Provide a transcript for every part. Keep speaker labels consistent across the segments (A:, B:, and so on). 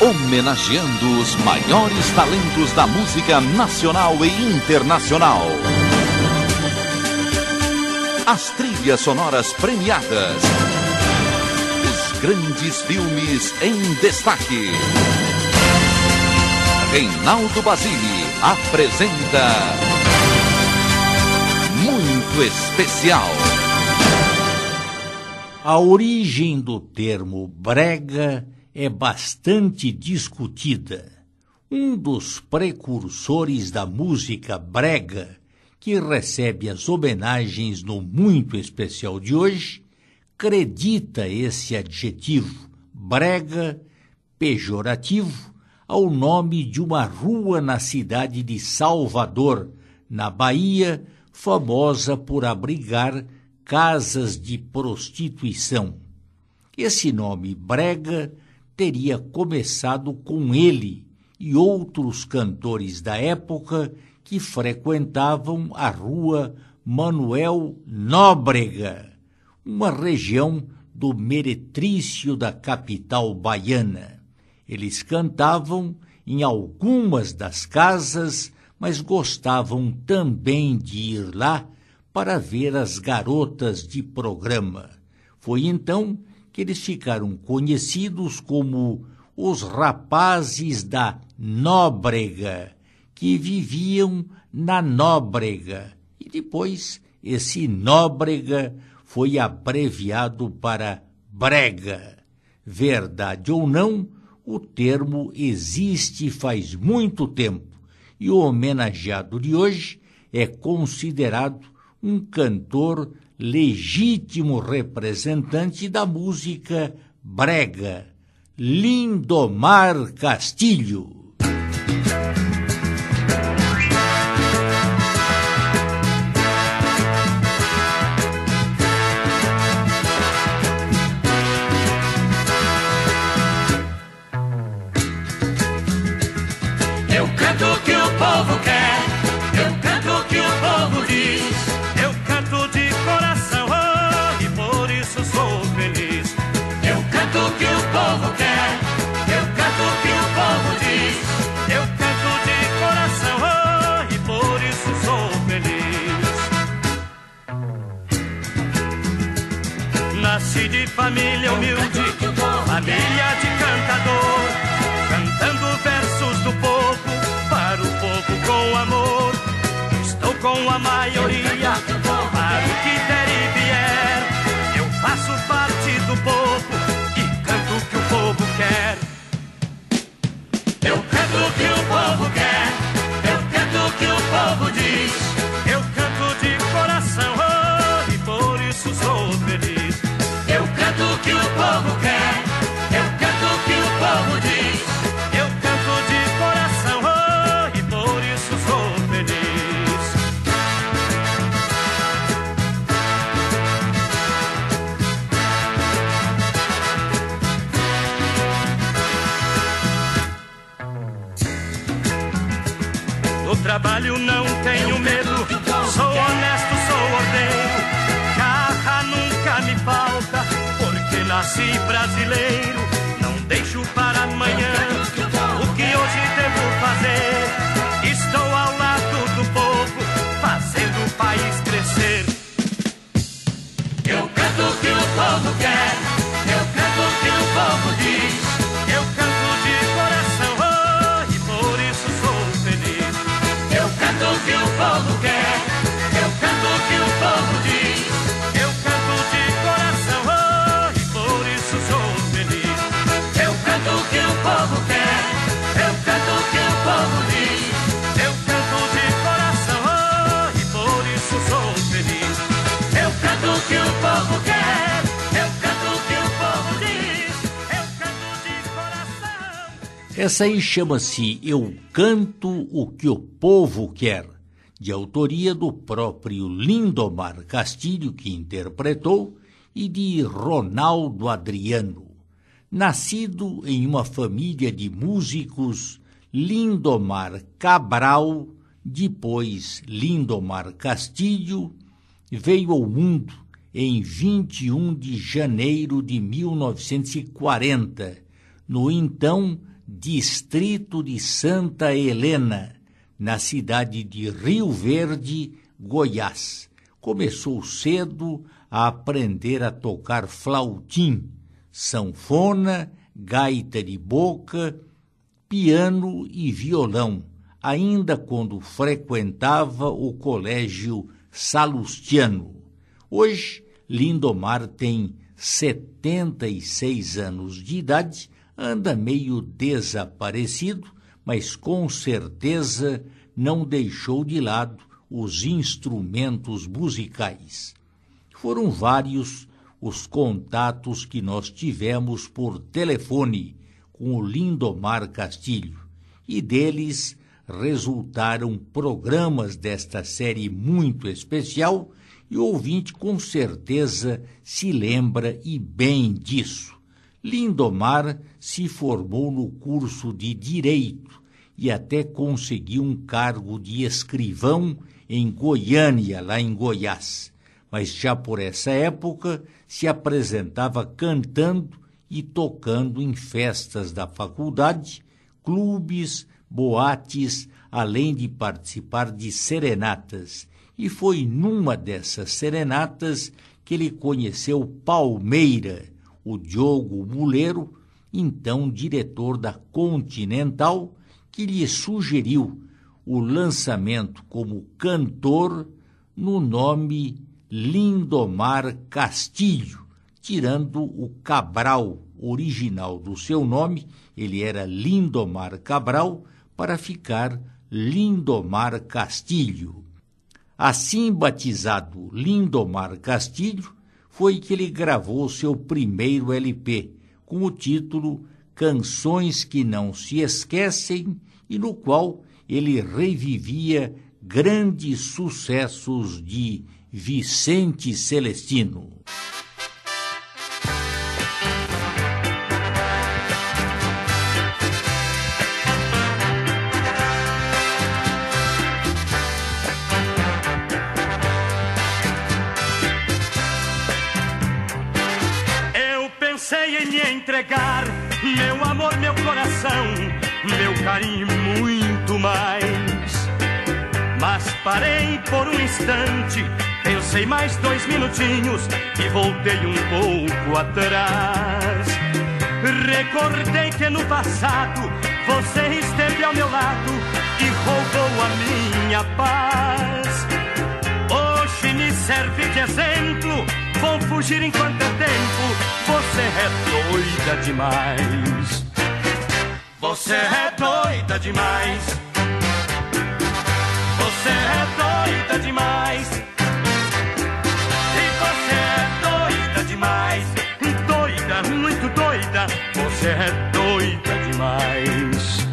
A: homenageando os maiores talentos da música nacional e internacional. As trilhas sonoras premiadas. Os grandes filmes em destaque. Reinaldo Basile apresenta Muito Especial.
B: A origem do termo brega é bastante discutida. Um dos precursores da música brega, que recebe as homenagens no Muito Especial de hoje, acredita esse adjetivo brega, pejorativo, ao nome de uma rua na cidade de Salvador, na Bahia, famosa por abrigar casas de prostituição. Esse nome brega teria começado com ele e outros cantores da época que frequentavam a rua Manuel Nóbrega, uma região do meretrício da capital baiana. Eles cantavam em algumas das casas, mas gostavam também de ir lá para ver as garotas de programa. Foi então que eles ficaram conhecidos como os rapazes da Nóbrega, que viviam na Nóbrega, e depois esse Nóbrega foi abreviado para brega. Verdade ou não, o termo existe faz muito tempo, e o homenageado de hoje é considerado um cantor legítimo representante da música brega, Lindomar Castilho.
C: Eu canto o que o povo quer, eu canto o que o povo diz. Eu canto de coração, oh, e por isso sou feliz. Eu canto o que o povo quer, eu canto o que o povo diz. Eu canto de coração, oh, e por isso sou feliz. Nasci de família humilde, família de cantador, cantando versos do povo, para o povo com amor. Estou com a maioria, para o que der e vier. Eu faço parte do povo e canto o que o povo quer. Eu canto o que o povo quer, eu canto o que o povo diz. Eu canto de coração, oh, e por isso sou feliz. Eu canto o que o povo quer, eu canto o que o povo diz. Eu canto de coração, oh, e por isso sou feliz. Do trabalho não tenho medo, sou honesto, sou ordeiro. Garra nunca me falta, porque nasci brasileiro. Não deixo para amanhã o que hoje devo fazer. Estou ao lado do povo, fazendo o país crescer. Eu canto o que o povo quer, eu canto o que o povo diz. Eu canto de coração, oh, e por isso sou feliz. Eu canto o que o povo quer, eu canto o que o povo diz. Eu canto de coração, oh, e por isso sou feliz. Eu canto o que o povo quer, eu canto o que o povo diz. Eu canto de coração, oh, e por isso sou feliz. Eu canto o que o povo quer, eu canto o que o povo diz. Eu canto de coração.
B: Essa aí chama-se Eu Canto o que o Povo Quer, de autoria do próprio Lindomar Castilho, que interpretou, e de Ronaldo Adriano. Nascido em uma família de músicos, Lindomar Cabral, depois Lindomar Castilho, veio ao mundo em 21 de janeiro de 1940, no então distrito de Santa Helena, na cidade de Rio Verde, Goiás. Começou cedo a aprender a tocar flautim, sanfona, gaita de boca, piano e violão, ainda quando frequentava o Colégio Salustiano. Hoje, Lindomar tem 76 anos de idade, anda meio desaparecido, mas com certeza não deixou de lado os instrumentos musicais. Foram vários os contatos que nós tivemos por telefone com o Lindomar Castilho, e deles resultaram programas desta série muito especial, e o ouvinte com certeza se lembra e bem disso. Lindomar se formou no curso de Direito e até conseguiu um cargo de escrivão em Goiânia, lá em Goiás. Mas já por essa época se apresentava cantando e tocando em festas da faculdade, clubes, boates, além de participar de serenatas. E foi numa dessas serenatas que ele conheceu Palmeira, o Diogo Muleiro, então diretor da Continental, que lhe sugeriu o lançamento como cantor no nome Lindomar Castilho, tirando o Cabral original do seu nome, ele era Lindomar Cabral, para ficar Lindomar Castilho. Assim batizado Lindomar Castilho, foi que ele gravou seu primeiro LP, com o título Canções que Não Se Esquecem, e no qual ele revivia grandes sucessos de Vicente Celestino.
C: Entregar meu amor, meu coração, meu carinho e muito mais. Mas parei por um instante, pensei mais 2 minutinhos e voltei um pouco atrás. Recordei que no passado você esteve ao meu lado e roubou a minha paz. Hoje me serve de exemplo, vou fugir enquanto é tempo. Você é doida demais. Você é doida demais. Você é doida demais. E você é doida demais. Doida, muito doida. Você é doida demais.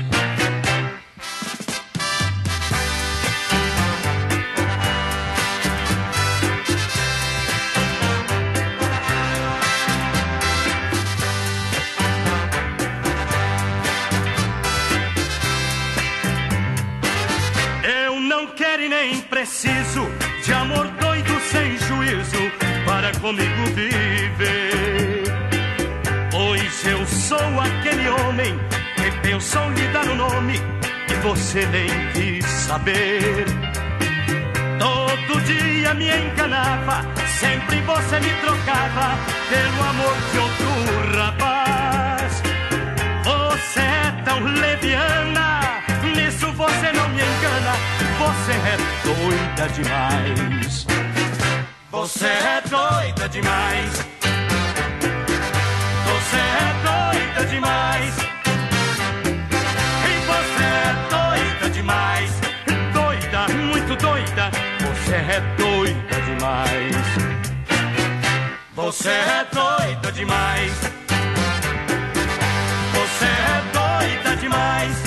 C: Preciso de amor doido sem juízo para comigo viver. Pois eu sou aquele homem que pensou lhe dar um nome e você nem quis saber. Todo dia me enganava, sempre você me trocava pelo amor de outro rapaz. Você é tão leviana, nisso você não me engana. Você é doida demais. Você é doida demais. Você é doida demais. E você é doida demais. Doida, muito doida. Você é doida demais. Você é doida demais. Você é doida demais.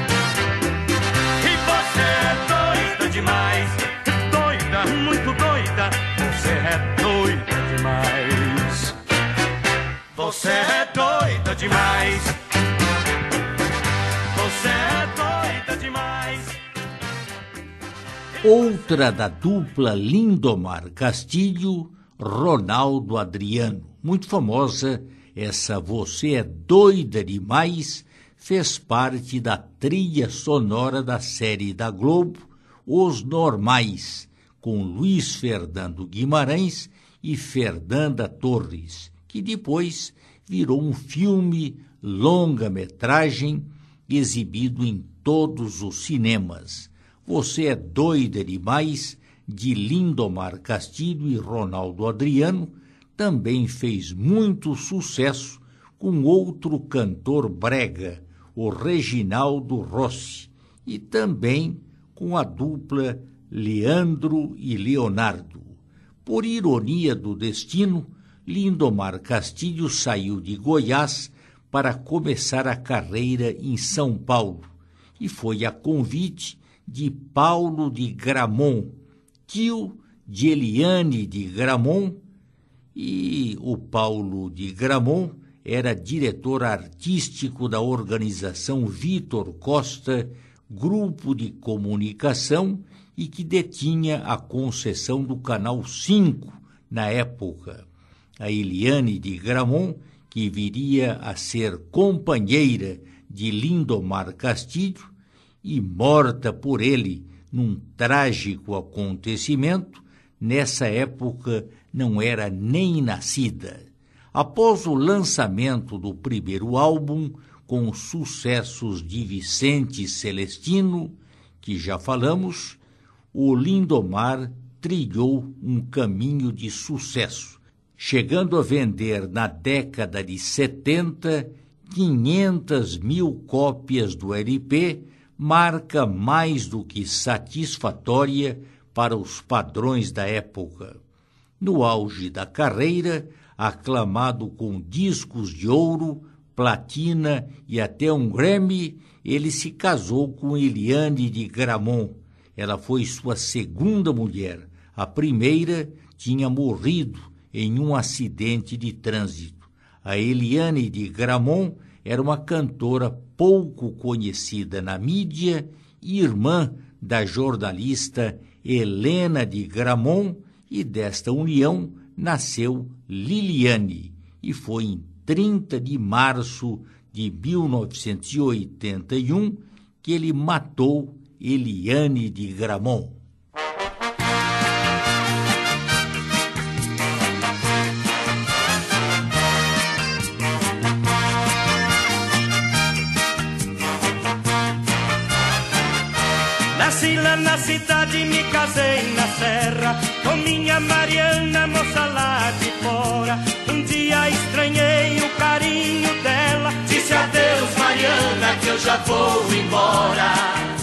C: Demais, doida, muito doida. Você é doida demais. Você é doida demais. Você é doida demais.
B: Outra da dupla Lindomar Castilho, Ronaldo Adriano. Muito famosa essa Você é Doida Demais, fez parte da trilha sonora da série da Globo Os Normais, com Luiz Fernando Guimarães e Fernanda Torres, que depois virou um filme longa-metragem exibido em todos os cinemas. Você é Doida Demais, de Lindomar Castilho e Ronaldo Adriano, também fez muito sucesso com outro cantor brega, o Reginaldo Rossi, e também com a dupla Leandro e Leonardo. Por ironia do destino, Lindomar Castilho saiu de Goiás para começar a carreira em São Paulo, e foi a convite de Paulo de Gramont, tio de Eliane de Gramont, e o Paulo de Gramont era diretor artístico da organização Vitor Costa, grupo de comunicação, e que detinha a concessão do Canal 5 na época. A Eliane de Gramont, que viria a ser companheira de Lindomar Castilho e morta por ele num trágico acontecimento, nessa época não era nem nascida. Após o lançamento do primeiro álbum, com sucessos de Vicente Celestino, que já falamos, o Lindomar trilhou um caminho de sucesso, chegando a vender na década de 70 500 mil cópias do LP, marca mais do que satisfatória para os padrões da época. No auge da carreira, aclamado com discos de ouro, platina e até um Grammy, ele se casou com Eliane de Gramont. Ela foi sua segunda mulher. A primeira tinha morrido em um acidente de trânsito. A Eliane de Gramont era uma cantora pouco conhecida na mídia, irmã da jornalista Helena de Gramont, e desta união nasceu Liliane, e foi em 30 de março de 1981 que ele matou Eliane de Gramont.
C: Nasci lá na cidade, me casei na serra, com minha Mariana, moça lá de fora. Um dia estranhei o carinho dela, disse adeus Mariana, que eu já vou embora.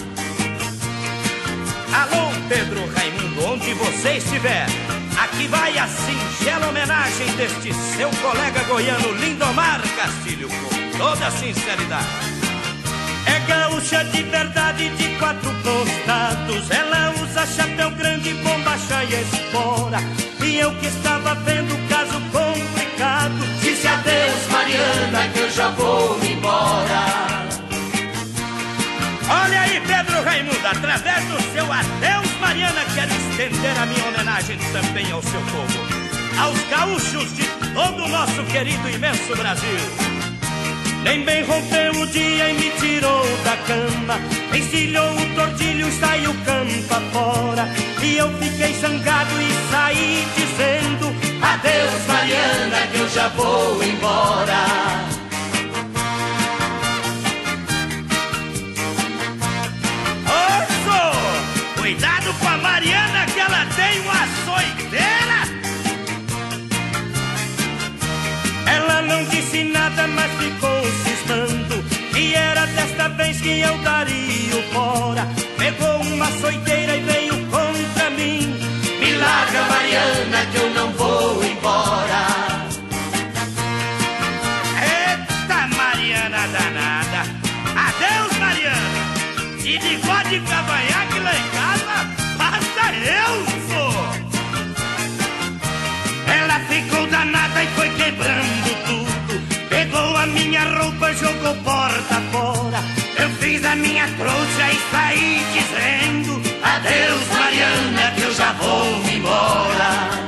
C: Alô Pedro Raimundo, onde você estiver, aqui vai a singela homenagem deste seu colega goiano Lindomar Castilho, com toda sinceridade. É gaúcha de verdade, de quatro costados, ela usa chapéu grande, bombacha e espora. E eu que estava vendo o caso complicado, disse adeus Mariana, que eu já vou embora. Olha aí Pedro Raimundo, através do seu adeus Mariana, quero estender a minha homenagem também ao seu povo, aos gaúchos de todo o nosso querido e imenso Brasil. Nem bem rompeu o dia e me tirou da cama, encilhou o tordilho e saiu campo afora. E eu fiquei zangado e saí dizendo adeus Mariana, que eu já vou embora. Osso! Cuidado com a Mariana, que ela tem uma açoiteira. Ela não disse nada, mas ficou cismando, e era desta vez que eu daria o fora. Pegou uma açoiteira e veio contra mim. Me larga Mariana, que eu não vou embora. Eita Mariana danada, adeus Mariana. E de bigode e cavanhaque lá em casa, basta eu sou. Ela ficou danada e foi quebrando tudo, pegou a minha roupa, jogou porta fora. Eu fiz a minha trouxa e saí dizendo adeus Mariana, que eu já vou embora.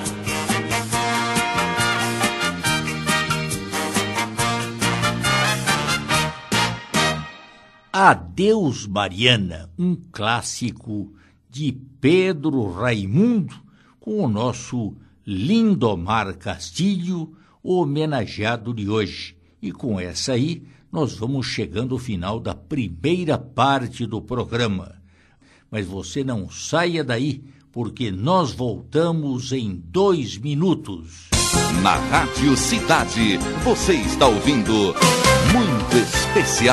B: Adeus Mariana, um clássico de Pedro Raimundo, com o nosso Lindomar Castilho, o homenageado de hoje. E com essa aí, nós vamos chegando ao final da primeira parte do programa. Mas você não saia daí, porque nós voltamos em 2 minutos.
A: Na Rádio Cidade, você está ouvindo Muito Especial.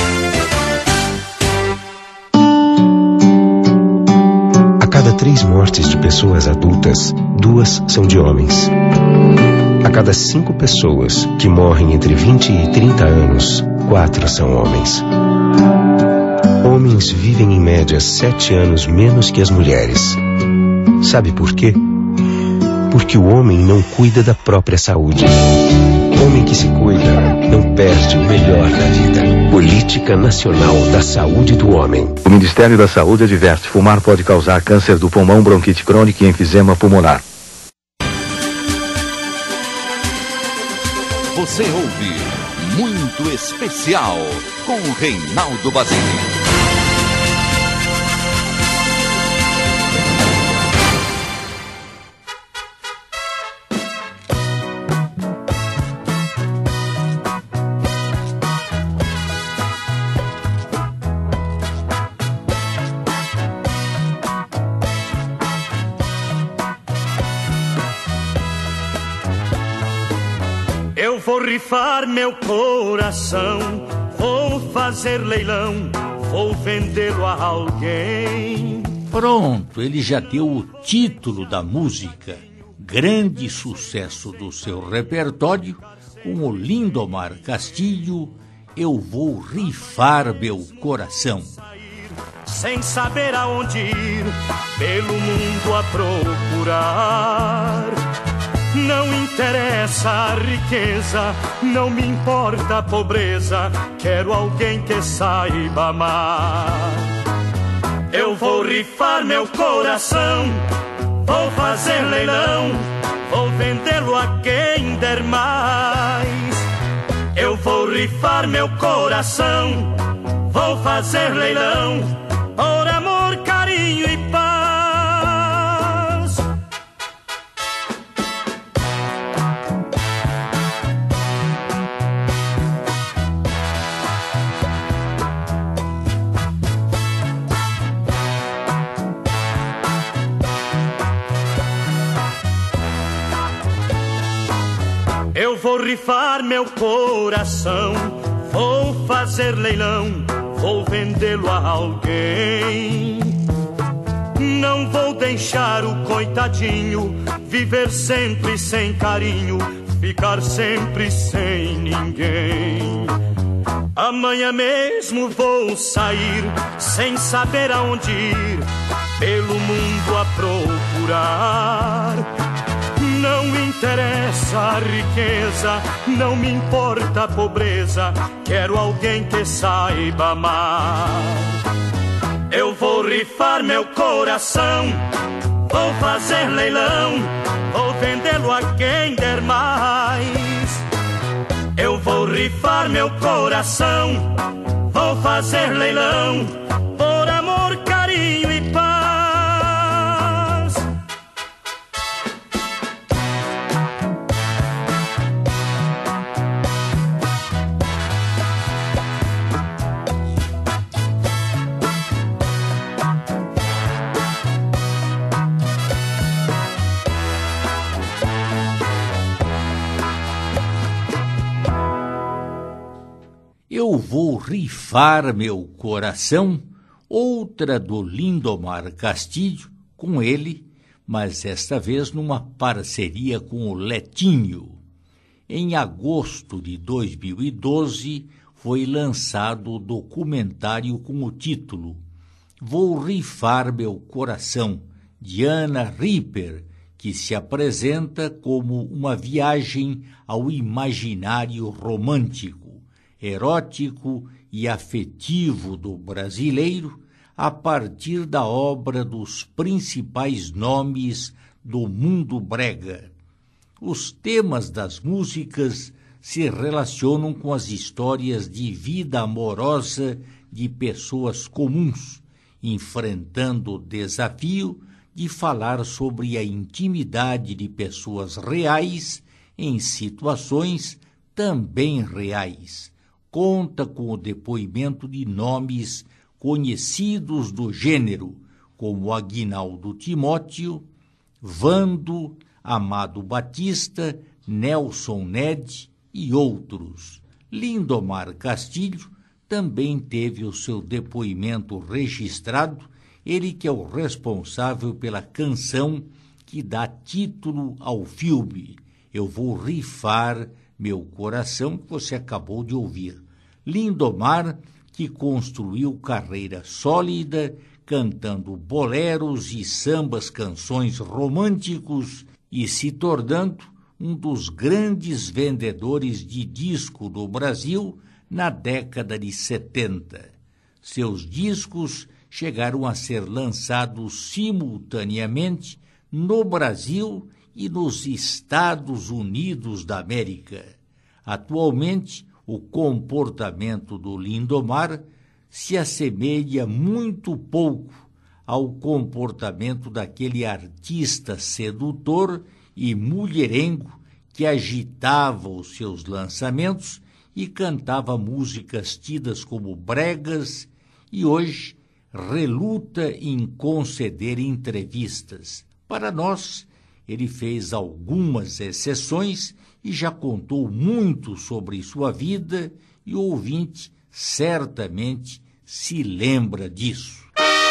D: A cada 3 mortes de pessoas adultas, 2 são de homens. A cada 5 pessoas que morrem entre 20 e 30 anos, 4 são homens. Homens vivem em média 7 anos menos que as mulheres. Sabe por quê? Porque o homem não cuida da própria saúde. Homem que se cuida não perde o melhor da vida. Política Nacional da Saúde do Homem.
E: O Ministério da Saúde adverte: fumar pode causar câncer do pulmão, bronquite crônica e enfisema pulmonar.
A: Você ouve Muito Especial com Reinaldo Basile.
C: Eu vou rifar meu coração, vou fazer leilão, vou vendê-lo a alguém.
B: Pronto, ele já deu o título da música, grande sucesso do seu repertório, com o Lindomar Castilho, Eu Vou Rifar Meu Coração.
C: Sem saber aonde ir, pelo mundo a procurar. Não interessa a riqueza, não me importa a pobreza, quero alguém que saiba amar. Eu vou rifar meu coração, vou fazer leilão, vou vendê-lo a quem der mais. Eu vou rifar meu coração, vou fazer leilão, por amor, carinho e paz. Eu vou rifar meu coração, vou fazer leilão, vou vendê-lo a alguém. Não vou deixar o coitadinho viver sempre sem carinho, ficar sempre sem ninguém. Amanhã mesmo vou sair, sem saber aonde ir, pelo mundo a procurar. Não interessa a riqueza, não me importa a pobreza, quero alguém que saiba amar. Eu vou rifar meu coração, vou fazer leilão, vou vendê-lo a quem der mais. Eu vou rifar meu coração, vou fazer leilão, por amor, carinho e paz.
B: Eu Vou Rifar Meu Coração, outra do Lindomar Castilho, com ele, mas esta vez numa parceria com o Letinho. Em agosto de 2012, foi lançado o documentário com o título Vou Rifar Meu Coração, de Ana Ripper, que se apresenta como uma viagem ao imaginário romântico, erótico e afetivo do brasileiro a partir da obra dos principais nomes do mundo brega. Os temas das músicas se relacionam com as histórias de vida amorosa de pessoas comuns, enfrentando o desafio de falar sobre a intimidade de pessoas reais em situações também reais. Conta com o depoimento de nomes conhecidos do gênero, como Aguinaldo Timóteo, Vando, Amado Batista, Nelson Ned e outros. Lindomar Castilho também teve o seu depoimento registrado, ele que é o responsável pela canção que dá título ao filme Eu Vou Rifar Meu Coração, que você acabou de ouvir. Lindomar, que construiu carreira sólida, cantando boleros e sambas canções românticos e se tornando um dos grandes vendedores de disco do Brasil na década de 70. Seus discos chegaram a ser lançados simultaneamente no Brasil e nos Estados Unidos da América. Atualmente, o comportamento do Lindomar se assemelha muito pouco ao comportamento daquele artista sedutor e mulherengo que agitava os seus lançamentos e cantava músicas tidas como bregas e hoje reluta em conceder entrevistas. Para nós, ele fez algumas exceções e já contou muito sobre sua vida e o ouvinte certamente se lembra disso.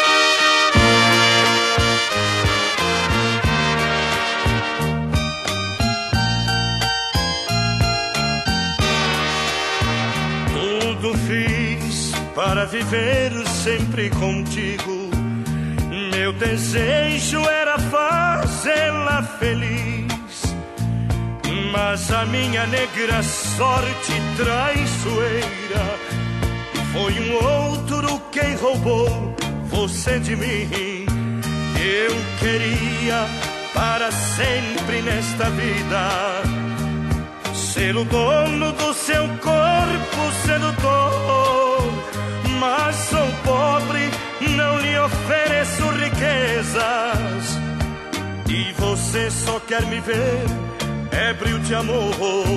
C: Tudo fiz para viver sempre contigo. Meu desejo era fazê-la feliz, mas a minha negra sorte traiçoeira foi um outro quem roubou você de mim. Eu queria para sempre nesta vida ser o dono do seu corpo sedutor, mas sou pobre, não lhe ofereço riquezas e você só quer me ver ébrio de amor.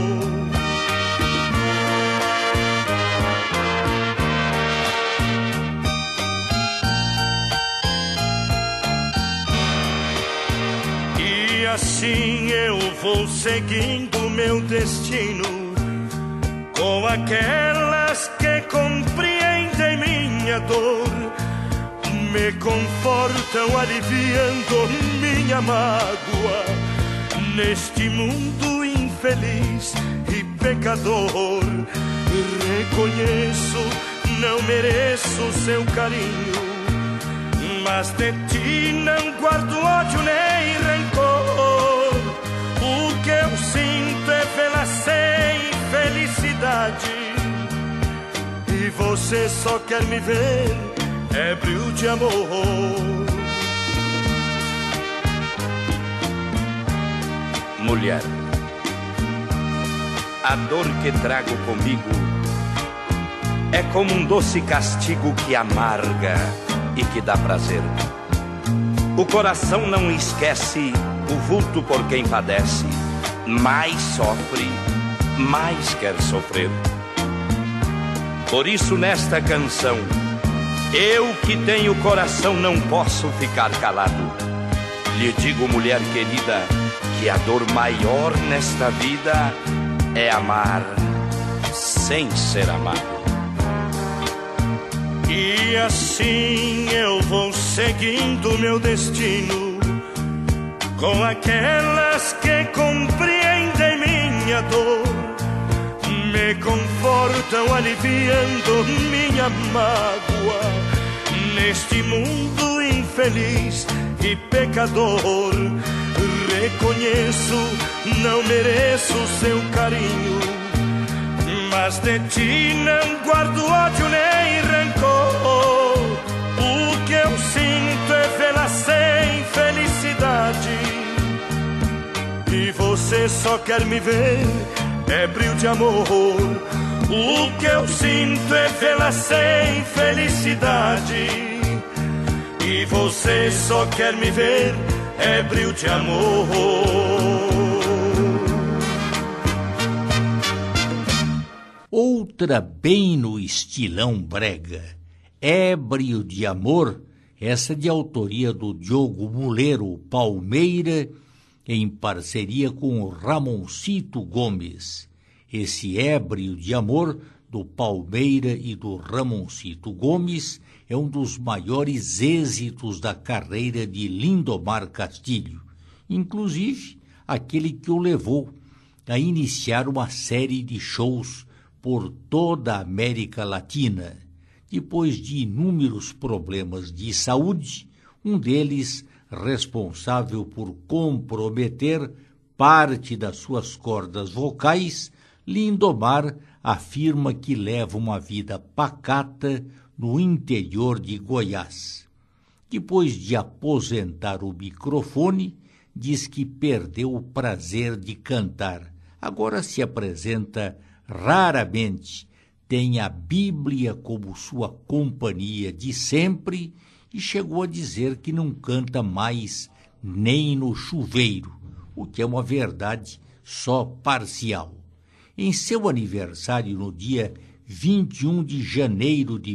C: E assim eu vou seguindo meu destino com aquelas que compreendem minha dor, me confortam aliviando minha mágoa neste mundo infeliz e pecador. Reconheço, não mereço seu carinho, mas de ti não guardo ódio nem rancor. O que eu sinto é vê-la sem felicidade e você só quer me ver ébrio de amor.
F: Mulher, a dor que trago comigo é como um doce castigo que amarga e que dá prazer. O coração não esquece o vulto por quem padece, mais sofre, mais quer sofrer. Por isso nesta canção, eu que tenho coração não posso ficar calado. Lhe digo, mulher querida, que a dor maior nesta vida é amar sem ser amado. E assim eu vou seguindo meu destino com aquelas que compreendem minha dor, me confortam aliviando minha mágoa neste mundo infeliz e pecador. Reconheço, não mereço seu carinho, mas de ti não guardo ódio nem rancor. O que eu sinto é vê-la sem felicidade e você só quer me ver ébrio de amor.
C: O que eu sinto é vê-la sem felicidade, e você só quer me ver ébrio de amor.
B: Outra bem no estilão brega, Ébrio de Amor, essa de autoria do Diogo Muleiro Palmeira, em parceria com o Ramoncito Gomes. Esse Ébrio de Amor, do Palmeira e do Ramoncito Gomes, é um dos maiores êxitos da carreira de Lindomar Castilho, inclusive aquele que o levou a iniciar uma série de shows por toda a América Latina. Depois de inúmeros problemas de saúde, um deles responsável por comprometer parte das suas cordas vocais, Lindomar afirma que leva uma vida pacata no interior de Goiás. Depois de aposentar o microfone, diz que perdeu o prazer de cantar. Agora se apresenta raramente, tem a Bíblia como sua companhia de sempre e chegou a dizer que não canta mais nem no chuveiro, o que é uma verdade só parcial. Em seu aniversário, no dia 21 de janeiro de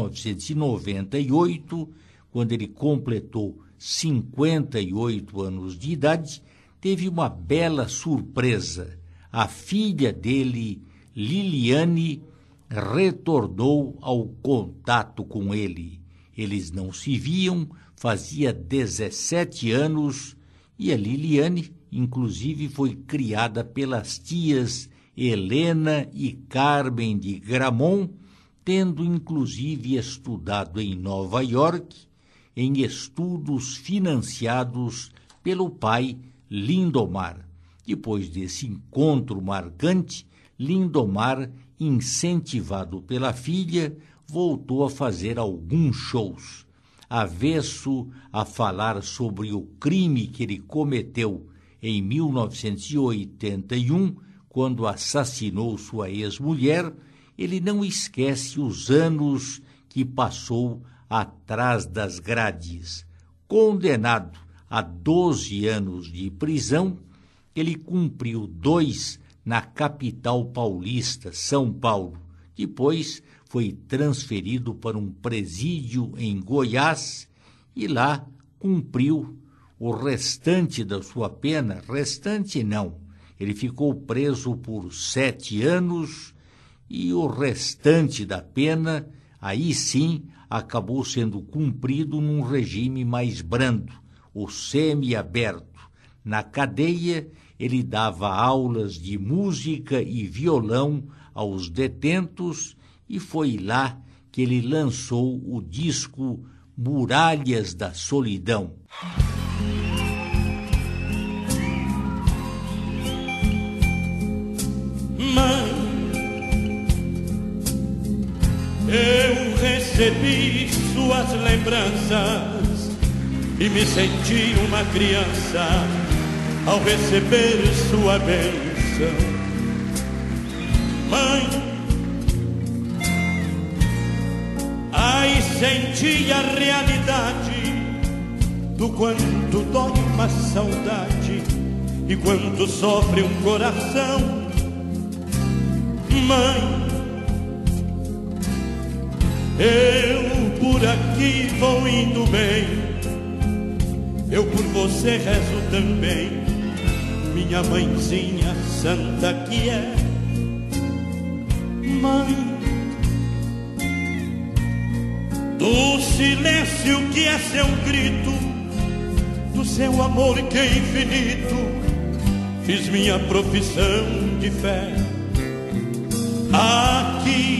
B: 1998, quando ele completou 58 anos de idade, teve uma bela surpresa. A filha dele, Liliane, retornou ao contato com ele. Eles não se viam, fazia 17 anos, e a Liliane, inclusive, foi criada pelas tias Helena e Carmen de Gramont, tendo inclusive estudado em Nova York, em estudos financiados pelo pai Lindomar. Depois desse encontro marcante, Lindomar, incentivado pela filha, voltou a fazer alguns shows, avesso a falar sobre o crime que ele cometeu em 1981, quando assassinou sua ex-mulher. Ele não esquece os anos que passou atrás das grades. Condenado a 12 anos de prisão, ele cumpriu 2 na capital paulista, São Paulo. Depois foi transferido para um presídio em Goiás e lá cumpriu o restante da sua pena. Restante não, ele ficou preso por 7 anos e o restante da pena, aí sim, acabou sendo cumprido num regime mais brando, o semiaberto. Na cadeia, ele dava aulas de música e violão aos detentos e foi lá que ele lançou o disco Muralhas da Solidão.
C: Mãe, eu recebi suas lembranças e me senti uma criança ao receber sua bênção. Mãe, aí senti a realidade do quanto dói uma saudade e quanto sofre um coração. Mãe, eu por aqui vou indo bem, eu por você rezo também, minha mãezinha santa que é. Mãe, do silêncio que é seu grito, do seu amor que é infinito, fiz minha profissão de fé. Aqui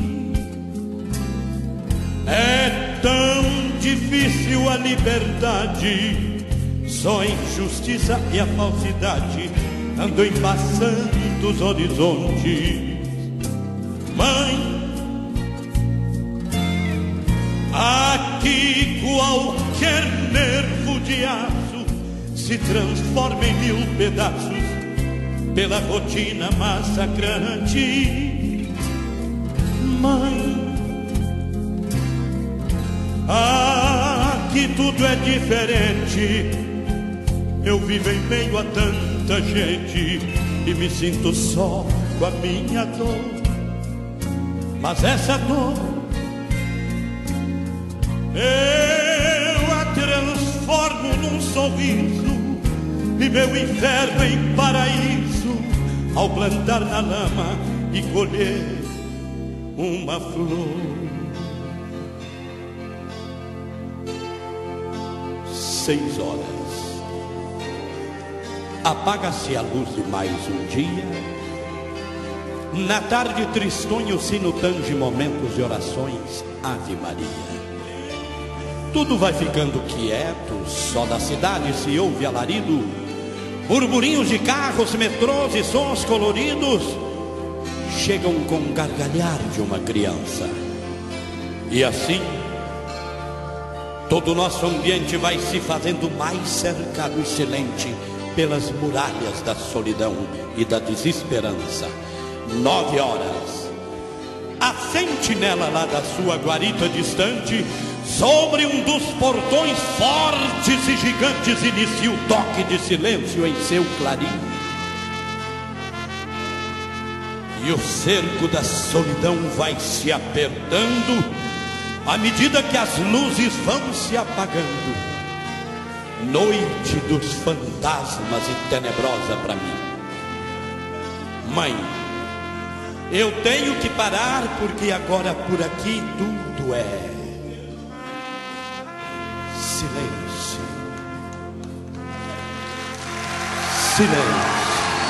C: é tão difícil a liberdade, só a injustiça e a falsidade andam embaçando os horizontes. Mãe, aqui qualquer nervo de aço se transforma em 1000 pedaços pela rotina massacrante. mãe. Aqui tudo é diferente. Eu vivo em meio a tanta gente e me sinto só com a minha dor. Mas essa dor eu a transformo num sorriso e meu inferno em paraíso ao plantar na lama e colher uma flor. 6 horas. Apaga-se a luz de mais um dia. Na tarde tristonha o sino tange momentos de orações. Ave Maria. Tudo vai ficando quieto. Só da cidade se ouve alarido, burburinhos de carros, metrôs e sons coloridos chegam com o gargalhar de uma criança. E assim todo o nosso ambiente vai se fazendo mais cercado e silente pelas muralhas da solidão e da desesperança. 9 horas. A sentinela lá da sua guarita distante, sobre um dos portões fortes e gigantes, inicia o toque de silêncio em seu clarim. E o cerco da solidão vai se apertando à medida que as luzes vão se apagando. Noite dos fantasmas e tenebrosa para mim. Mãe, eu tenho que parar porque agora por aqui tudo é silêncio. Silêncio.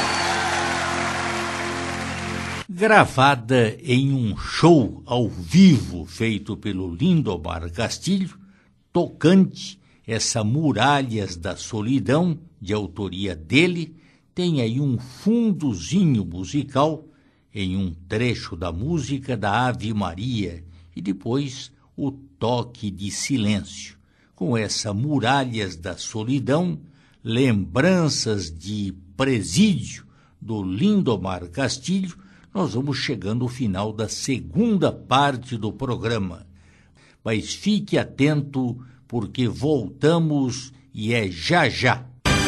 B: Gravada em um show ao vivo feito pelo Lindomar Castilho, tocante, essa Muralhas da Solidão, de autoria dele, tem aí um fundozinho musical em um trecho da música da Ave Maria e depois o toque de silêncio. Com essa Muralhas da Solidão, lembranças de presídio do Lindomar Castilho, nós vamos chegando ao final da segunda parte do programa. Mas fique atento, porque voltamos e é já já.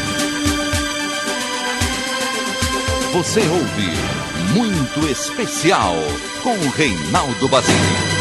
A: Você ouve Muito Especial com Reinaldo Basílio.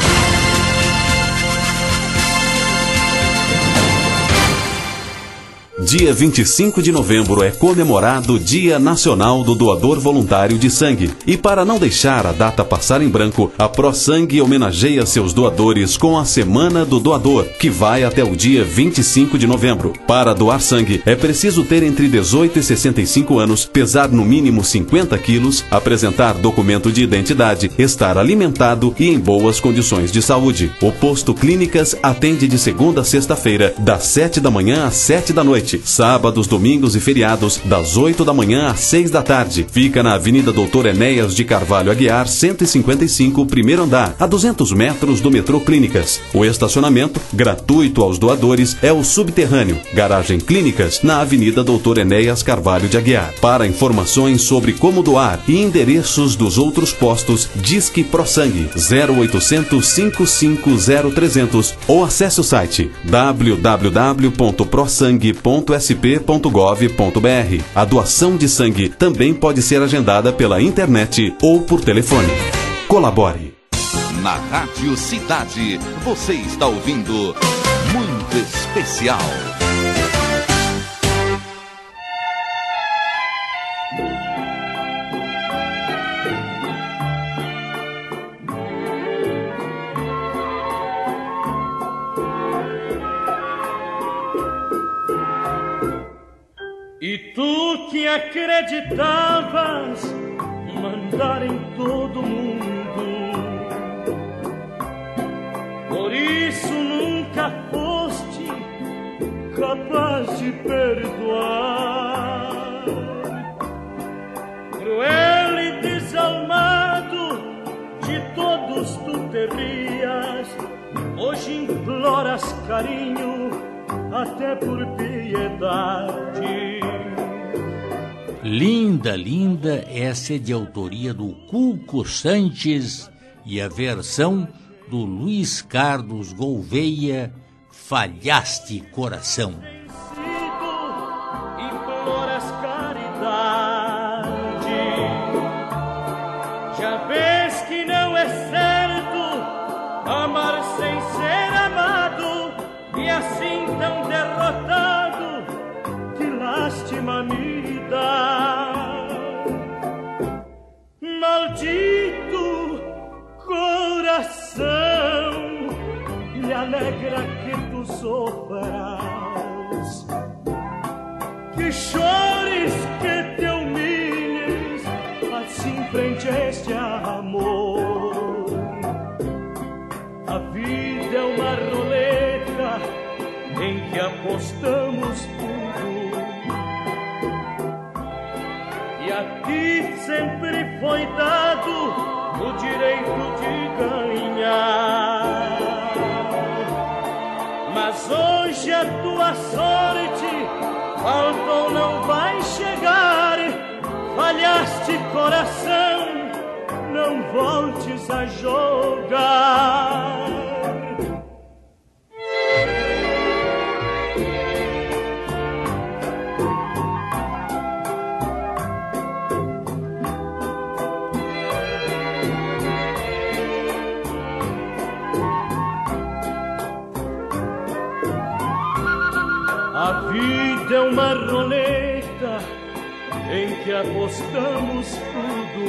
G: Dia 25 de novembro é comemorado o Dia Nacional do Doador Voluntário de Sangue. E para não deixar a data passar em branco, a ProSangue homenageia seus doadores com a Semana do Doador, que vai até o dia 25 de novembro. Para doar sangue, é preciso ter entre 18 e 65 anos, pesar no mínimo 50 quilos, apresentar documento de identidade, estar alimentado e em boas condições de saúde. O Posto Clínicas atende de segunda a sexta-feira, das 7 da manhã às 7 da noite. Sábados, domingos e feriados, das 8 da manhã às 6 da tarde. Fica na Avenida Doutor Enéas de Carvalho Aguiar, 155, primeiro andar, a 200 metros do metrô Clínicas. O estacionamento, gratuito aos doadores, é o subterrâneo. Garagem Clínicas, na Avenida Doutor Enéas Carvalho de Aguiar. Para informações sobre como doar e endereços dos outros postos, Disque ProSangue 0800 550 300 ou acesse o site www.prosangue.sp.gov.br. A doação de sangue também pode ser agendada pela internet ou por telefone. Colabore.
A: Na Rádio Cidade, você está ouvindo Muito Especial.
C: E tu que acreditavas mandar em todo mundo, por isso nunca foste capaz de perdoar. Cruel e desalmado, de todos tu te rias, hoje imploras carinho até por piedade.
B: Linda, linda, essa é de autoria do Cuco Sanches e a versão do Luiz Carlos Gouveia, Falhaste Coração.
C: Imploras caridade, já vês que não é certo amar sem ser amado, e assim tão derrotado, que lástima me dá. Maldito coração, me alegra que tu sofras, que chores, que te humilhes, assim frente a este amor. A vida é uma roleta em que apostamos tudo, e a ti sempre foi dado o direito de ganhar. Mas hoje a tua sorte faltou, não vai chegar. Falhaste, coração, não voltes a jogar. A vida é uma roleta em que apostamos tudo,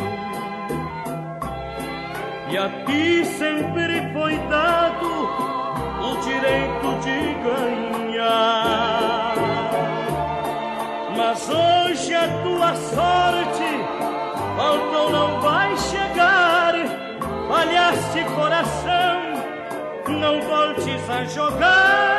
C: e a ti sempre foi dado o direito de ganhar. Mas hoje a tua sorte faltou, não vai chegar. Falhaste, coração, não voltes a jogar.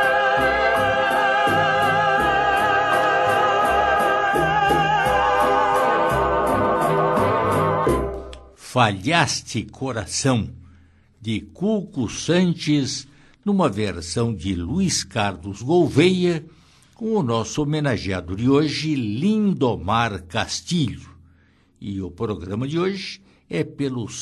B: Falhaste, Coração, de Cuco Sanches, numa versão de Luiz Carlos Gouveia, com o nosso homenageado de hoje, Lindomar Castilho. E o programa de hoje é pelos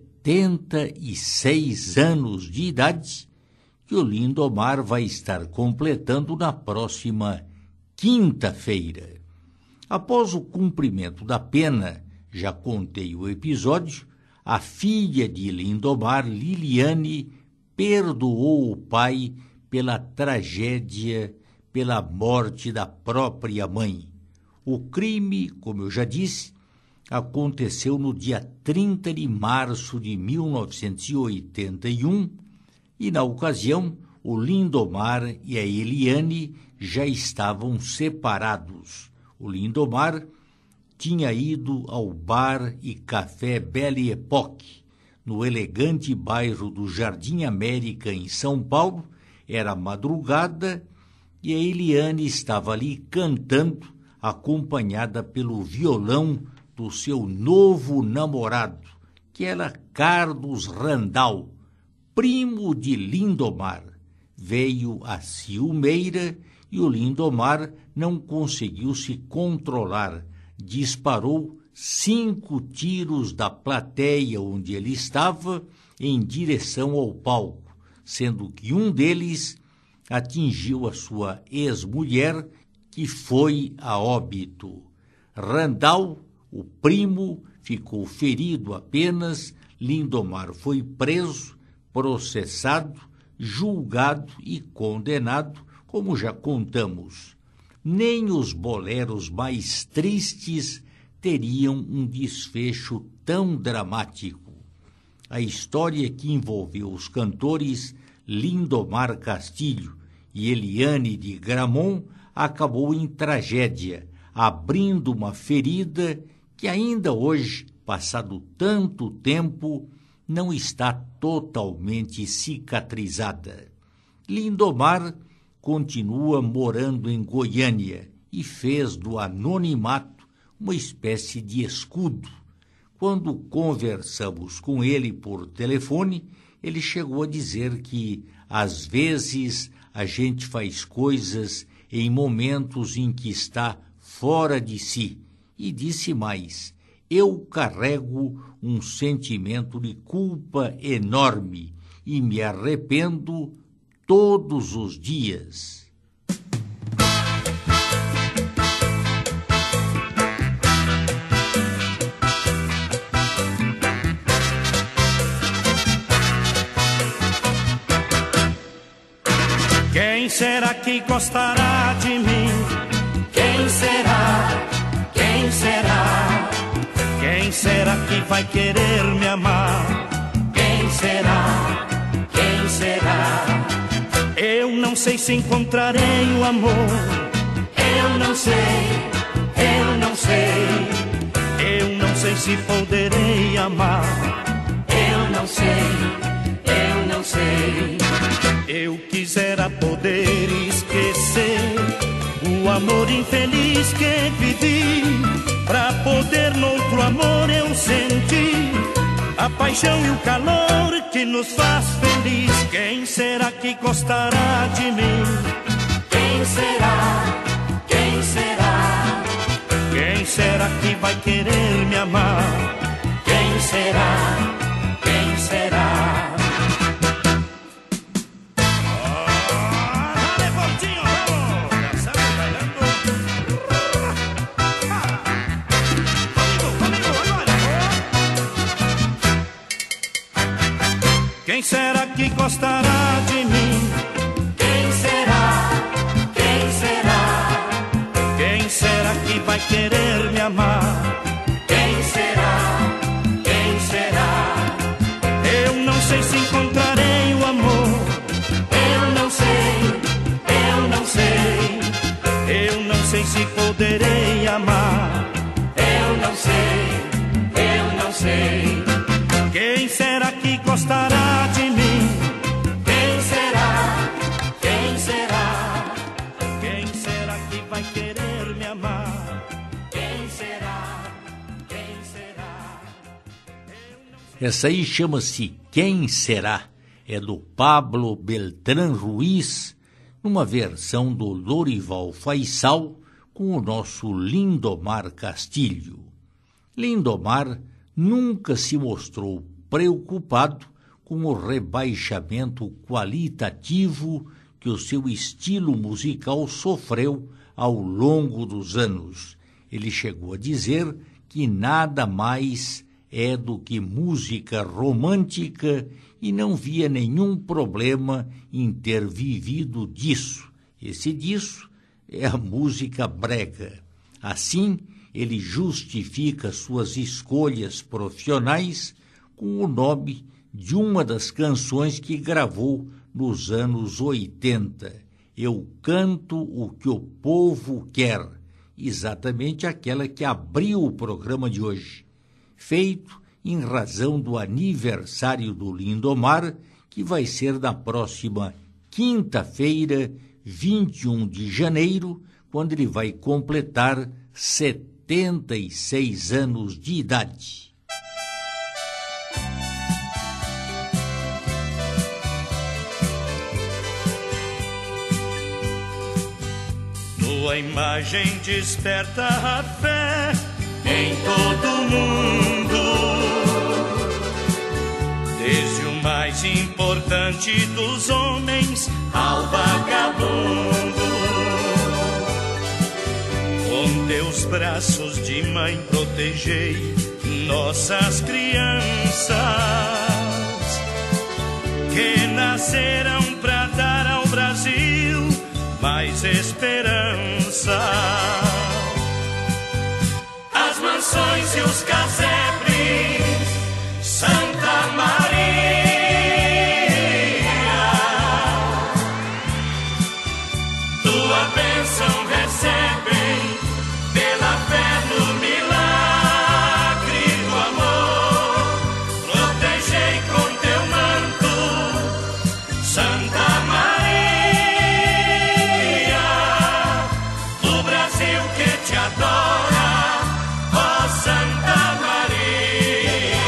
B: 76 anos de idade que o Lindomar vai estar completando na próxima quinta-feira. Após o cumprimento da pena, já contei o episódio, a filha de Lindomar, Liliane, perdoou o pai pela tragédia, pela morte da própria mãe. O crime, como eu já disse, aconteceu no dia 30 de março de 1981 e, na ocasião, o Lindomar e a Eliane já estavam separados. O Lindomar tinha ido ao bar e café Belle Époque, no elegante bairro do Jardim América, em São Paulo. Era madrugada e a Eliane estava ali cantando, acompanhada pelo violão do seu novo namorado, que era Carlos Randal, primo de Lindomar. Veio a ciumeira e o Lindomar não conseguiu se controlar. Disparou 5 tiros da plateia onde ele estava em direção ao palco, sendo que um deles atingiu a sua ex-mulher, que foi a óbito. Randal, o primo, ficou ferido apenas. Lindomar foi preso, processado, julgado e condenado, como já contamos. Nem os boleros mais tristes teriam um desfecho tão dramático. A história que envolveu os cantores Lindomar Castilho e Eliane de Gramont acabou em tragédia, abrindo uma ferida que ainda hoje, passado tanto tempo, não está totalmente cicatrizada. Lindomar continua morando em Goiânia e fez do anonimato uma espécie de escudo. Quando conversamos com ele por telefone, ele chegou a dizer que, às vezes, a gente faz coisas em momentos em que está fora de si. E disse mais: eu carrego um sentimento de culpa enorme e me arrependo todos os dias.
C: Quem será que gostará de mim? Quem será? Quem será? Quem será que vai querer me amar? Quem será? Quem será? Eu não sei se encontrarei o amor. Eu não sei, eu não sei. Eu não sei se poderei amar. Eu não sei, eu não sei. Eu quisera poder esquecer o amor infeliz que vivi, pra poder noutro amor eu sentir a paixão e o calor que nos faz feliz. Quem será que gostará de mim? Quem será? Quem será? Quem será que vai querer me amar? Quem será? Quem será? Quem será que gostará de mim? Quem será? Quem será? Quem será que vai querer me amar? Quem será? Quem será? Eu não sei se encontrarei o amor. Eu não sei, eu não sei. Eu não sei se poderei amar. Eu não sei, eu não sei. Quem será que gostará de mim? Quem será? Quem será? Quem será que vai querer me amar? Quem será? Quem será?
B: Essa aí chama-se Quem Será? É do Pablo Beltrán Ruiz, numa versão do Lorival Faisal com o nosso Lindomar Castilho. Lindomar nunca se mostrou preocupado com o rebaixamento qualitativo que o seu estilo musical sofreu ao longo dos anos. Ele chegou a dizer que nada mais é do que música romântica e não via nenhum problema em ter vivido disso. Esse disso é a música brega. Assim, ele justifica suas escolhas profissionais com o nome de uma das canções que gravou nos anos 80. Eu canto o que o povo quer, exatamente aquela que abriu o programa de hoje, feito em razão do aniversário do Lindomar, que vai ser na próxima quinta-feira, 21 de janeiro, quando ele vai completar 76 anos de idade.
C: Tua imagem desperta a fé em todo mundo, desde o mais importante dos homens ao vagabundo. Com teus braços de mãe protegei nossas crianças, que nasceram pra dar ao Brasil mais esperança. As mansões e os casebres, Santa Maria, tua bênção recebem pela fé no milagre do amor. Protegei com teu manto, Santa Maria, o Brasil que te adora, ó Santa Maria.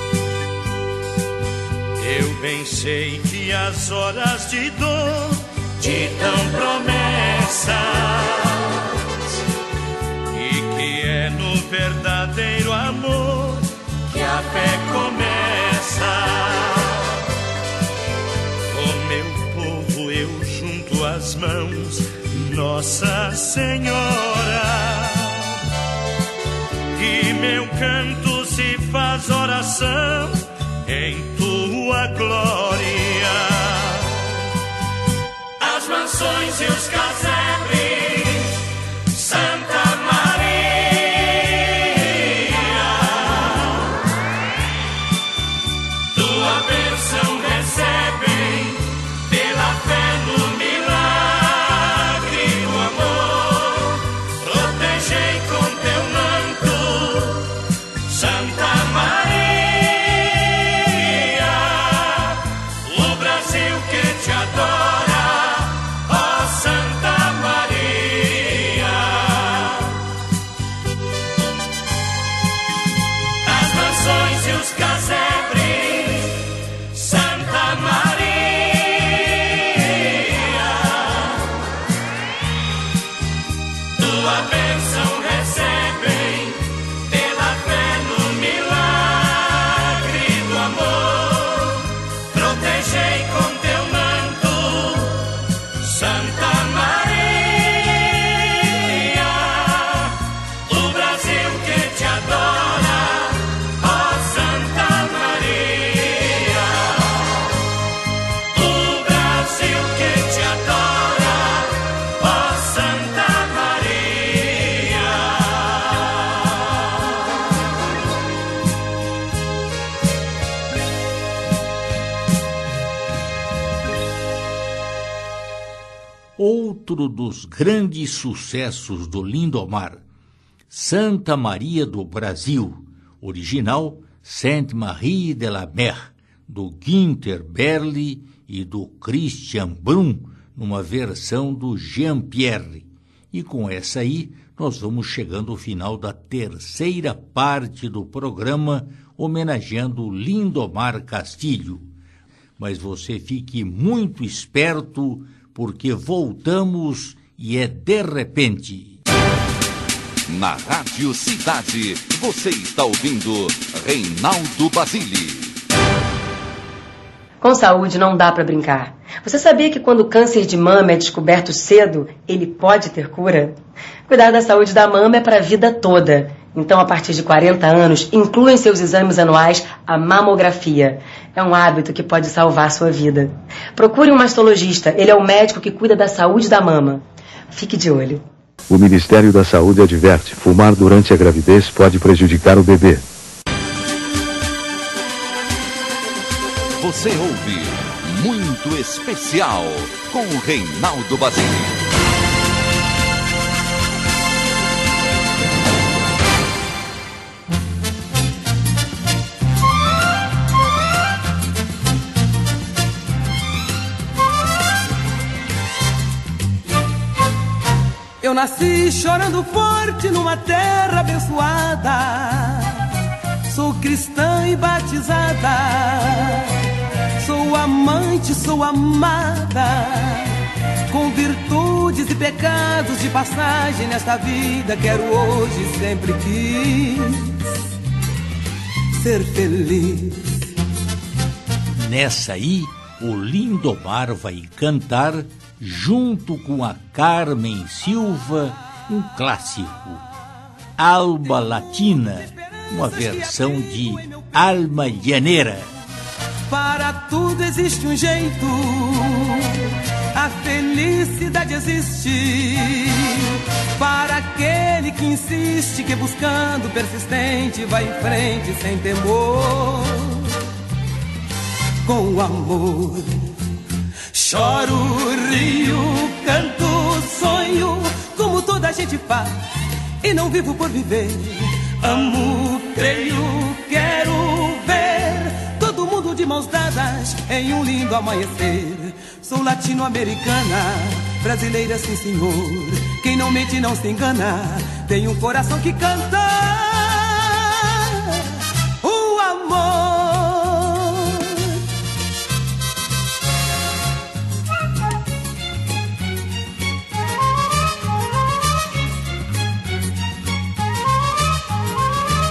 C: Eu bem sei que as horas de dor ditam promessas, e que é no verdadeiro amor que a fé começa. Oh meu povo, eu junto as mãos, Nossa Senhora, e meu canto se faz oração em tua glória. As mansões e os casebres, Santa Maria, tua bênção recebem pela fé no milagre do amor. Protegei com teu manto, Santa Maria, o Brasil que te adora, ó Santa Maria. As mansões e os casebres, Santa Maria, tua bênção recebem pela fé no milagre do amor. Protegei com teu manto, Santa Maria, o Brasil que te adora, ó Santa Maria, o Brasil que te adora, ó Santa Maria.
B: Outro dos grandes sucessos do Lindomar, Santa Maria do Brasil, original Sainte Marie de la Mer, do Günther Berli e do Christian Brun, numa versão do Jean-Pierre. E com essa aí, nós vamos chegando ao final da terceira parte do programa, homenageando Lindomar Castilho. Mas você fique muito esperto, porque voltamos e é de repente.
A: Na Rádio Cidade, você está ouvindo Reinaldo Basile.
H: Com saúde não dá para brincar. Você sabia que quando o câncer de mama é descoberto cedo, ele pode ter cura? Cuidar da saúde da mama é para a vida toda. Então, a partir de 40 anos, inclua em seus exames anuais a mamografia. É um hábito que pode salvar sua vida. Procure um mastologista, ele é o médico que cuida da saúde da mama. Fique de olho.
E: O Ministério da Saúde adverte: fumar durante a gravidez pode prejudicar o bebê.
A: Você ouve Muito Especial com o Reinaldo Basile.
I: Eu nasci chorando forte numa terra abençoada. Sou cristã e batizada. Sou amante, sou amada. Com virtudes e pecados de passagem nesta vida, quero hoje e sempre quis ser feliz.
B: Nessa aí, o Lindomar vai cantar, junto com a Carmen Silva, um clássico, Alma Latina, uma versão de Alma Llanera.
I: Para tudo existe um jeito, a felicidade existe. Para aquele que insiste, que buscando persistente vai em frente sem temor. Com amor choro, rio, canto, sonho, como toda a gente faz, e não vivo por viver. Amo, creio, quero ver todo mundo de mãos dadas em um lindo amanhecer. Sou latino-americana, brasileira sim senhor. Quem não mente não se engana, tem um coração que canta o amor.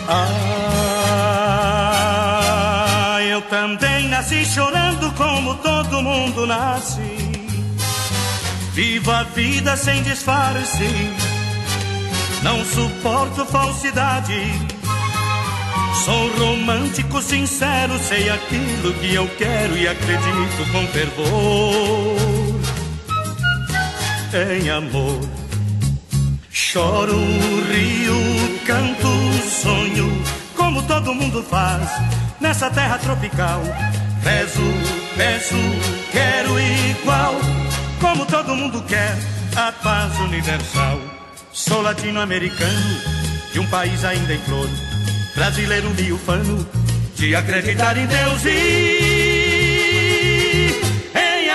C: Ah, eu também nasci chorando como todo mundo nasce. Vivo a vida sem disfarce, não suporto falsidade. Sou romântico, sincero, sei aquilo que eu quero e acredito com fervor em amor. Choro, rio, canto, sonho, como todo mundo faz nessa terra tropical. Rezo, peço, quero igual, como todo mundo quer, a paz universal. Sou latino-americano, de um país ainda em flor, brasileiro e ufano, de acreditar em Deus e em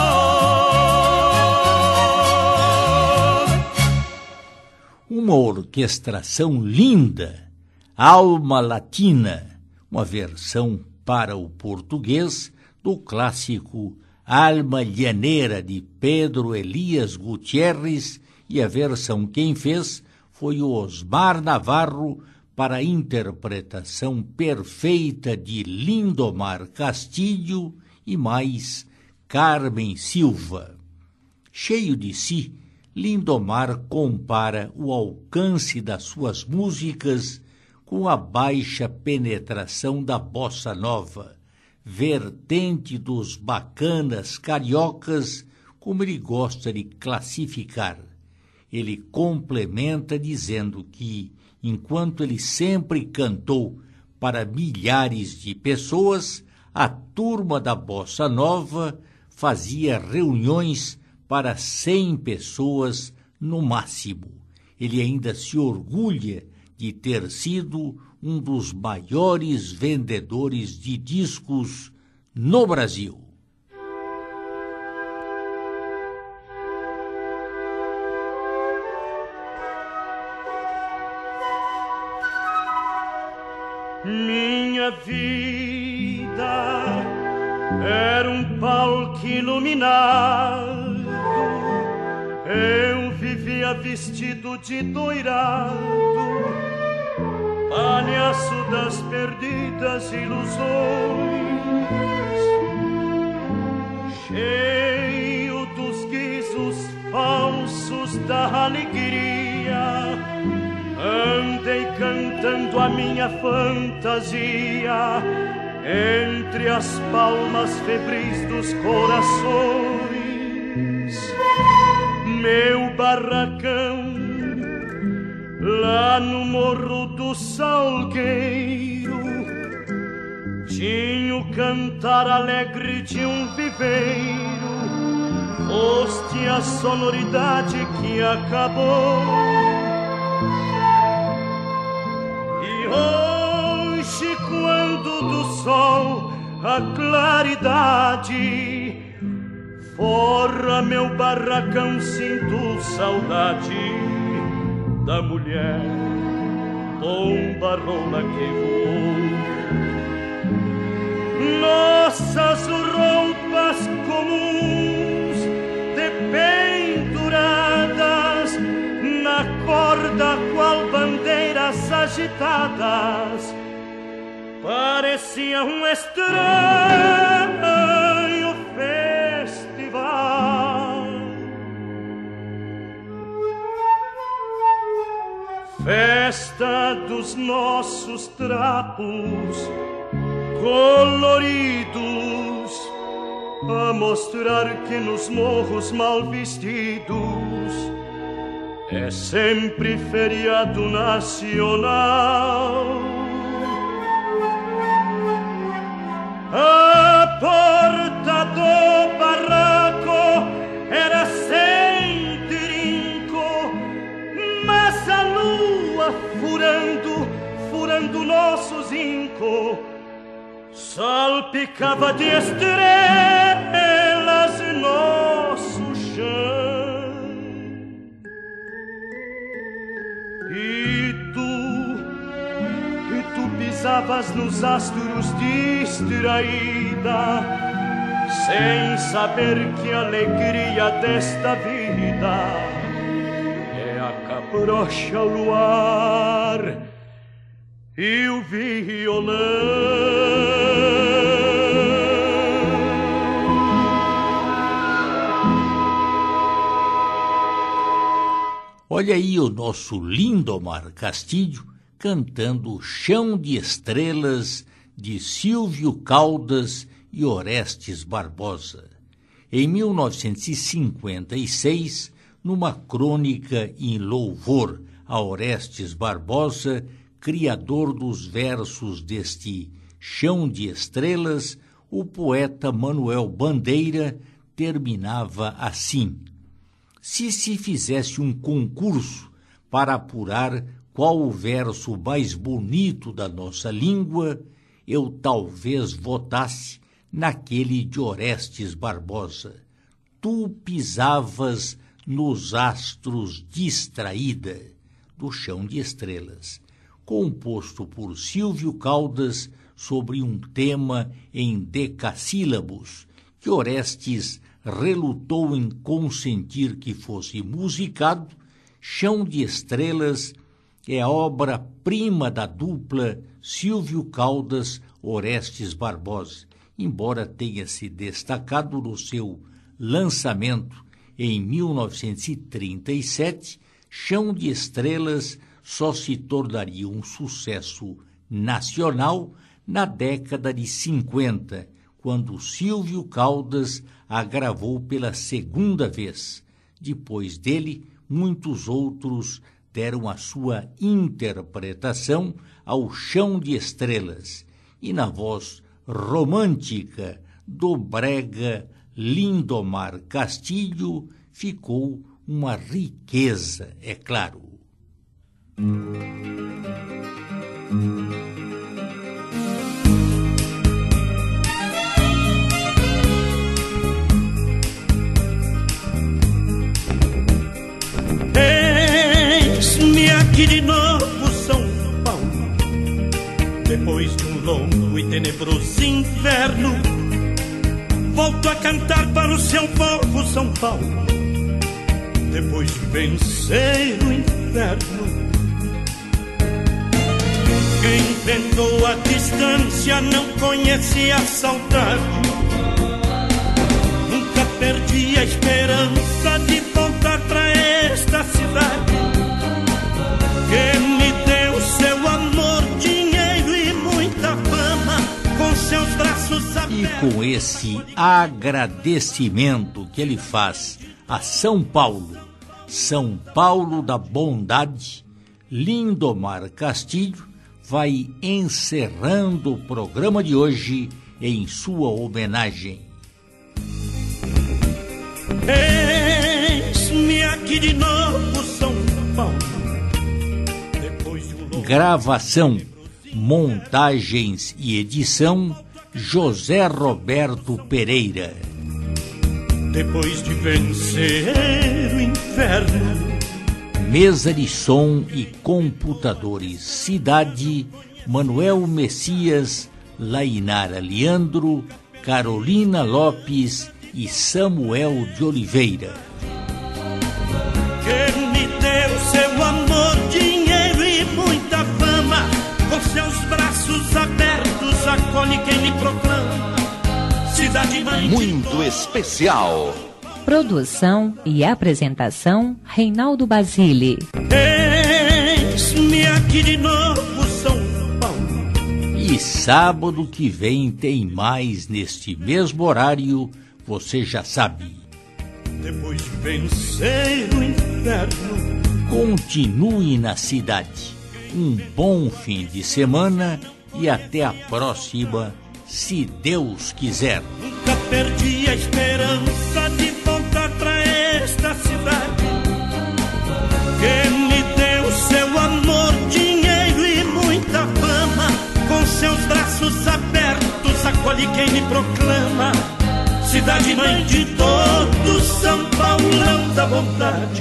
C: amor.
B: Uma orquestração linda, Alma Latina, uma versão para o português do clássico Alma Llanera, de Pedro Elias Gutierrez, e a versão quem fez foi o Osmar Navarro, para a interpretação perfeita de Lindomar Castilho e mais Carmen Silva. Cheio de si, Lindomar compara o alcance das suas músicas com a baixa penetração da bossa nova, vertente dos bacanas cariocas, como ele gosta de classificar. Ele complementa dizendo que, enquanto ele sempre cantou para milhares de pessoas, a turma da bossa nova fazia reuniões para 100 pessoas no máximo. Ele ainda se orgulha de ter sido um dos maiores vendedores de discos no Brasil.
C: Minha vida era um palco iluminado, eu vivia vestido de doirado, palhaço das perdidas ilusões, cheio dos guizos falsos da alegria. Andei cantando a minha fantasia entre as palmas febris dos corações. Meu barracão lá no Morro do Salgueiro tinha o cantar alegre de um viveiro, foste a sonoridade que acabou. Hoje, quando do sol a claridade forra meu barracão, sinto saudade da mulher pomba rola que voou. Nossas roupas comuns dependuradas na corda, qual bandeiras agitadas, parecia um estranho festival. Festa dos nossos trapos coloridos, a mostrar que nos morros mal vestidos é sempre feriado nacional. A porta do barraco era sem trinco, mas a lua furando nosso zinco, salpicava de estrelas nosso chão. E tu pisavas nos astros distraída, sem saber que a alegria desta vida é a cabrocha ao luar e o violão.
B: Olha aí o nosso Lindomar Castilho cantando Chão de Estrelas de Silvio Caldas e Orestes Barbosa. Em 1956, numa crônica em louvor a Orestes Barbosa, criador dos versos deste Chão de Estrelas, o poeta Manuel Bandeira terminava assim: se se fizesse um concurso para apurar qual o verso mais bonito da nossa língua, eu talvez votasse naquele de Orestes Barbosa. Tu pisavas nos astros distraída, do Chão de Estrelas, composto por Silvio Caldas sobre um tema em decassílabos, que Orestes relutou em consentir que fosse musicado. Chão de Estrelas é a obra-prima da dupla Silvio Caldas-Orestes Barbosa, embora tenha se destacado no seu lançamento em 1937, Chão de Estrelas só se tornaria um sucesso nacional na década de 50, quando Silvio Caldas a gravou pela segunda vez. Depois dele, muitos outros deram a sua interpretação ao Chão de Estrelas, e na voz romântica do brega Lindomar Castilho ficou uma riqueza, é claro.
C: Eis-me aqui de novo, São Paulo, depois de um longo e tenebroso inverno. Volto a cantar para o seu povo, São Paulo, depois de vencer o inferno. Quem tentou a distância não conhecia a saudade. Nunca perdi a esperança de voltar para esta cidade que me deu seu amor, dinheiro e muita fama, com seus braços abertos.
B: E com esse agradecimento que ele faz a São Paulo da bondade, Lindomar Castilho vai encerrando o programa de hoje em sua homenagem.
C: Eis-me aqui de novo, São Paulo.
B: Gravação, montagens e edição, José Roberto Pereira.
C: Depois de vencer o inferno.
B: Mesa de som e computadores, Cidade, Manuel Messias, Lainara Leandro, Carolina Lopes e Samuel de Oliveira.
C: Que me deu seu amor, dinheiro e muita fama, com seus braços abertos acolhe quem me proclama. Cidade mãe
A: muito especial.
J: Produção e apresentação, Reinaldo Basile.
C: Eis-me aqui de novo, São Paulo.
B: E sábado que vem tem mais neste mesmo horário, você já sabe.
C: Depois de vencer o inferno.
B: Continue na cidade. Um bom fim de semana e até a próxima, se Deus quiser.
C: Nunca perdi a esperança de voltar pra esta cidade que me deu seu amor, dinheiro e muita fama, com seus braços abertos acolhe quem me proclama. Cidade mãe de todos, São Paulão da bondade.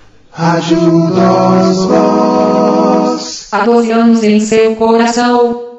K: Rádio Nós Voz, há 12 anos em seu coração.